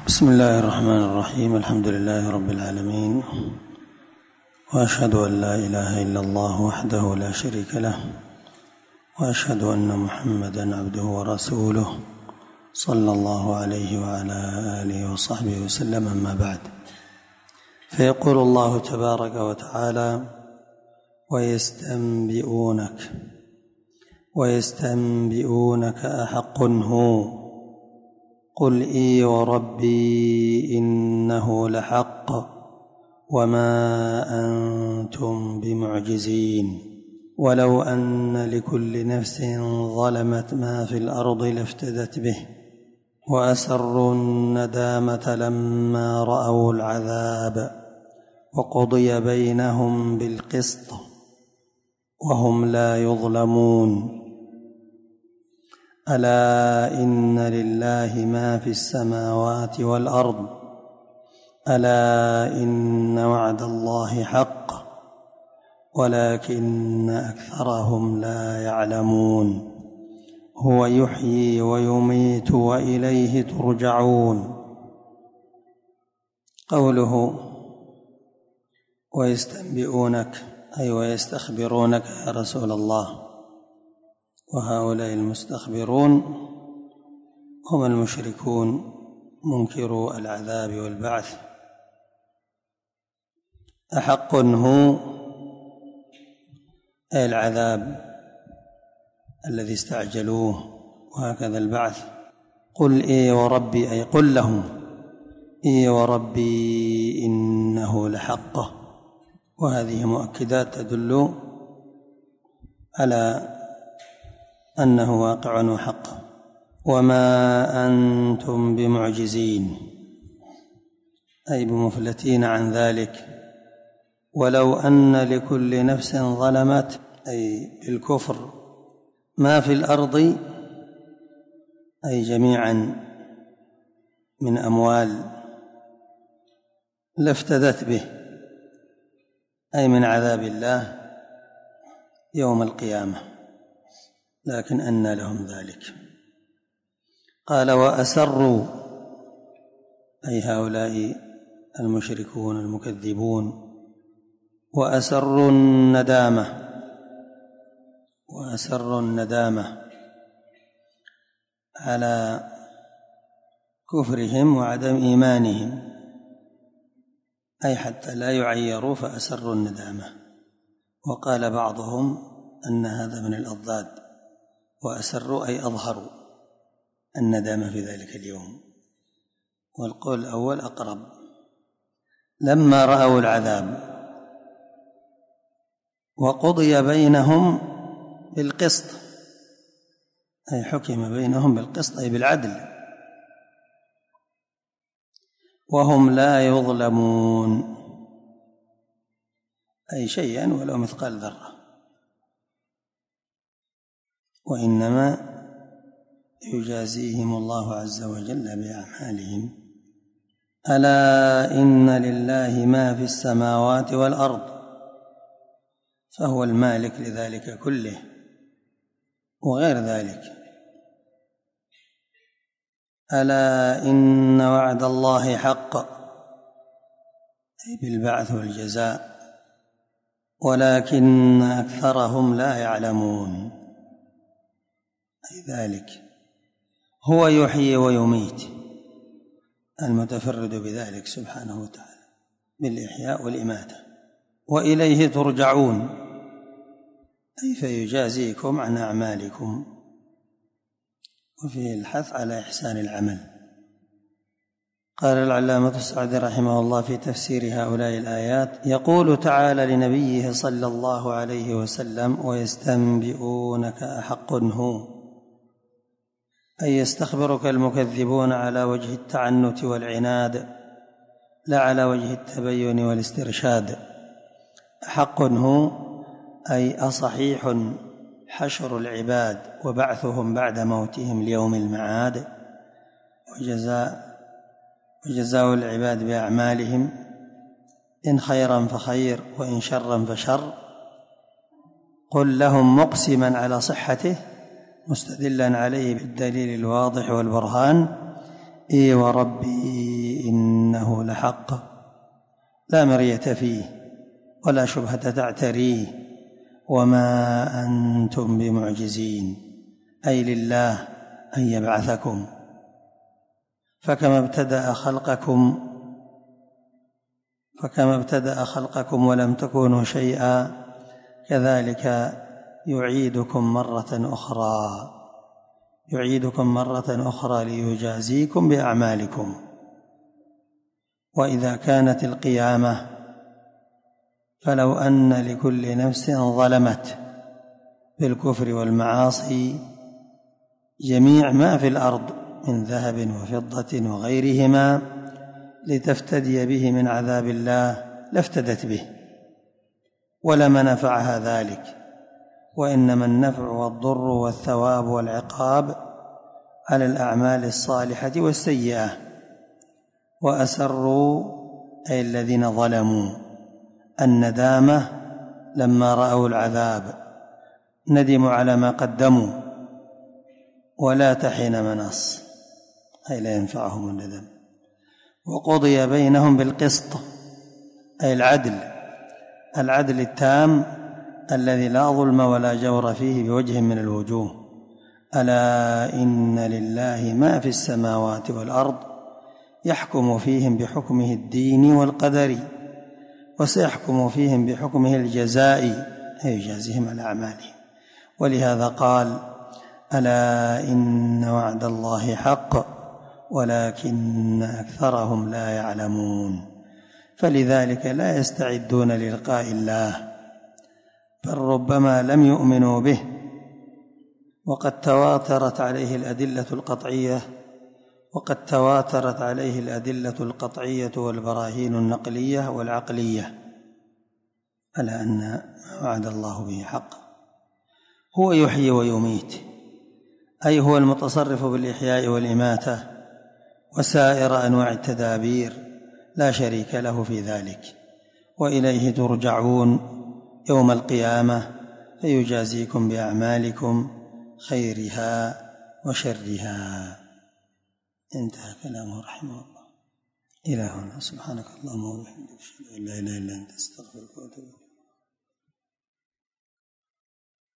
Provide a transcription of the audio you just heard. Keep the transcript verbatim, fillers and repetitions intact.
بسم الله الرحمن الرحيم. الحمد لله رب العالمين، وأشهد أن لا إله إلا الله وحده لا شريك له، وأشهد أن محمدًا عبده ورسوله صلى الله عليه وعلى آله وصحبه وسلم. أما بعد، فيقول الله تبارك وتعالى: ويستنبئونك ويستنبئونك أحق هو، قل إي وربي إنه لحق وما أنتم بمعجزين. ولو أن لكل نفس ظلمت ما في الأرض لافتدت به وأسروا الندامة لما رأوا العذاب وقضي بينهم بالقسط وهم لا يظلمون. ألا إن لله ما في السماوات والأرض، ألا إن وعد الله حق ولكن أكثرهم لا يعلمون. هو يحيي ويميت وإليه ترجعون. قوله ويستنبئونك أي ويستخبرونك يا رسول الله، وهؤلاء المستخبرون هم المشركون منكرو العذاب والبعث. أحق هو أي العذاب الذي استعجلوه، وهكذا البعث. قل إي وربي أي قل لهم إي وربي إنه لحق، وهذه مؤكدات تدل على أنه واقع وحق. وما أنتم بمعجزين أي بمفلتين عن ذلك. ولو أن لكل نفس ظلمت أي بالكفر ما في الأرض أي جميعا من أموال لافتدت به أي من عذاب الله يوم القيامة، لكن أنى لهم ذلك. قال وأسروا أي هؤلاء المشركون المكذبون، وأسروا الندامة وأسروا الندامة على كفرهم وعدم إيمانهم، أي حتى لا يعيروا فأسروا الندامة. وقال بعضهم أن هذا من الأضداد، وأسروا أي أظهروا الندامة في ذلك اليوم، والقول الأول أقرب. لما رأوا العذاب وقضي بينهم بالقسط أي حكم بينهم بالقسط أي بالعدل، وهم لا يظلمون أي شيئا ولو مثقال ذرة، وإنما يجازيهم الله عز وجل بأعمالهم. ألا إن لله ما في السماوات والأرض، فهو المالك لذلك كله وغير ذلك. ألا إن وعد الله حق أي بالبعث والجزاء، ولكن أكثرهم لا يعلمون أي ذلك. هو يحيي ويميت المتفرد بذلك سبحانه وتعالى بالإحياء والإماتة. وإليه ترجعون أي فيجازيكم عن أعمالكم، وفيه الحث على إحسان العمل. قال العلامة السعدي رحمه الله في تفسير هؤلاء الآيات: يقول تعالى لنبيه صلى الله عليه وسلم: ويستنبئونك أحق هو، أي يستخبرك المكذبون على وجه التعنت والعناد لا على وجه التبين والاسترشاد. أحق هو أي أصحيح حشر العباد وبعثهم بعد موتهم ليوم المعاد، وجزاء وجزاء العباد بأعمالهم، إن خيرا فخير وإن شرا فشر. قل لهم مقسما على صحته مستدلا عليه بالدليل الواضح والبرهان: إي وربي إنه لحق لا مرية فيه ولا شبهة تعتريه، وما أنتم بمعجزين، أي لله أن يبعثكم. فكما ابتدأ خلقكم فكما ابتدأ خلقكم ولم تكونوا شيئا، كذلك يعيدكم مرة أخرى يعيدكم مرة أخرى ليجازيكم بأعمالكم. وإذا كانت القيامة فلو أن لكل نفس ظلمت بالكفر والمعاصي جميع ما في الأرض من ذهب وفضة وغيرهما لتفتدي به من عذاب الله لافتدت به، ولما نفعها ذلك، وإنما النفع والضر والثواب والعقاب على الأعمال الصالحة والسيئة. وأسروا أي الذين ظلموا الندامة لما رأوا العذاب، ندموا على ما قدموا ولا تحين مناص، أي لا ينفعهم الندم. وقضي بينهم بالقسط أي العدل العدل التام الذي لا ظلم ولا جور فيه بوجه من الوجوه. ألا إن لله ما في السماوات والأرض يحكم فيهم بحكمه الديني والقدري، وسيحكم فيهم بحكمه الجزائي أي يجازيهم على أعمالهم. ولهذا قال: ألا إن وعد الله حق ولكن أكثرهم لا يعلمون. فلذلك لا يستعدون للقاء الله، بل ربما لم يؤمنوا به، وقد تواترت عليه الأدلة القطعية وقد تواترت عليه الأدلة القطعية والبراهين النقلية والعقلية على أن ما وعد الله به حق. هو يحيي ويميت، أي هو المتصرف بالإحياء والإماتة وسائر أنواع التدابير، لا شريك له في ذلك. وإليه ترجعون يوم القيامة فيجازيكم بأعمالكم خيرها وشرها. انتهى كلامه رحمه الله. إلى هنا. سبحانك اللهم وبحمدك، أشهد أن لا إله إلا أنت، أستغفرك وأتوب إليك.